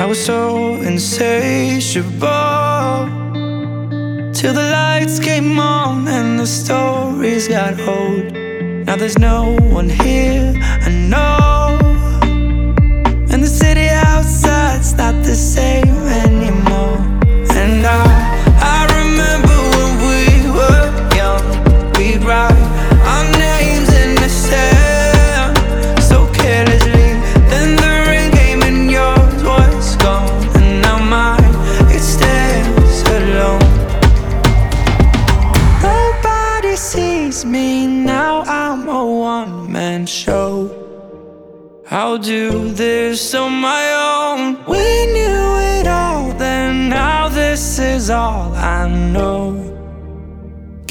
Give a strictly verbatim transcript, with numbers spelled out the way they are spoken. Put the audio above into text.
I was so insatiable, till the lights came on and the stories got old. Now there's no one here, I know, and the city outside's not the same anymore. And I, I remember when we were young, we'd write our names in the sand so carelessly. Then the rain came and yours was gone, and now mine, it stands alone. Nobody sees me now, I'm a one-man show. I'll do this on my own. We knew it all then, now this is all I know.